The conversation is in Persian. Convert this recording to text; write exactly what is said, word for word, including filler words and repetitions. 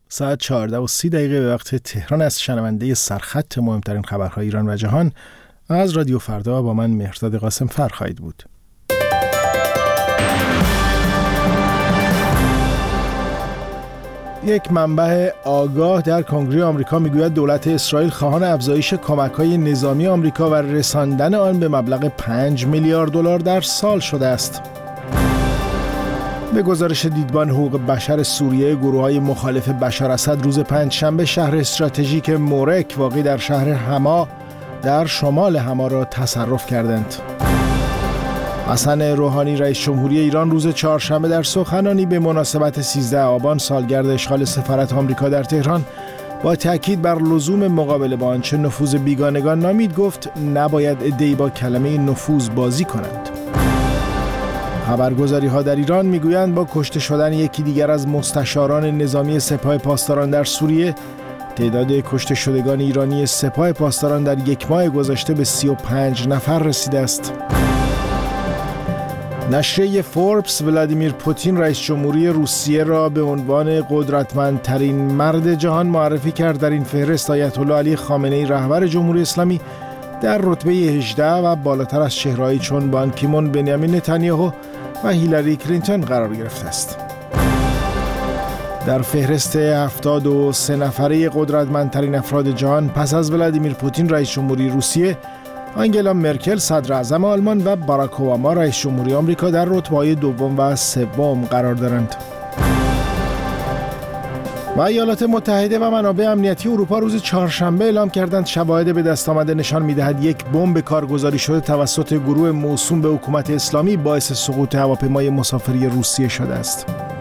ساعت چهارده و سی دقیقه به وقت تهران است. شنونده سرخط مهمترین خبرهای ایران و جهان از رادیو فردا با من مهرداد قاسم فر خواهید بود. یک منبع آگاه در کنگره آمریکا میگوید دولت اسرائیل خواهان افزایش کمک‌های نظامی آمریکا و رساندن آن به مبلغ پنج میلیارد دلار در سال شده است. به گزارش دیدبان حقوق بشر سوریه، گروه‌های مخالف بشار اسد روز پنجشنبه شهر استراتژیک مورک واقع در شهر حما در شمال حما را تصرف کردند. حسن روحانی رئیس جمهوری ایران روز چهارشنبه در سخنانی به مناسبت سیزده آبان سالگرد اشغال سفارت آمریکا در تهران با تاکید بر لزوم مقابله با آنچه نفوذ بیگانگان نامید گفت نباید عده‌ای با کلمه نفوذ بازی کنند. خبرگزاری ها در ایران میگویند با کشته شدن یکی دیگر از مستشاران نظامی سپاه پاسداران در سوریه تعداد کشته شدگان ایرانی سپاه پاسداران در یک ماه گذشته به سی و پنج نفر رسیده است. نشریه فوربس ولادیمیر پوتین رئیس جمهوری روسیه را به عنوان قدرتمندترین مرد جهان معرفی کرد. در این فهرست آیت الله علی خامنه‌ای رهبر جمهوری اسلامی در رتبه هجده و بالاتر از چهره‌ای چون بان کی مون، بنیامین نتانیاهو و هیلاری کلینتون قرار گرفته است. در فهرست هفتاد و سه نفره قدرتمندترین افراد جهان پس از ولادیمیر پوتین رئیس جمهوری روسیه، آنگلا مرکل صدر اعظم آلمان و باراک اوباما رئیس جمهوری آمریکا در رتبه‌های دوم و سوم قرار دارند. و ایالات متحده و منابع امنیتی اروپا روز چهارشنبه اعلام کردند شواهد به دست آمده نشان می‌دهد یک بمب کارگزاری شده توسط گروه موسوم به حکومت اسلامی باعث سقوط هواپیمای مسافری روسیه شده است.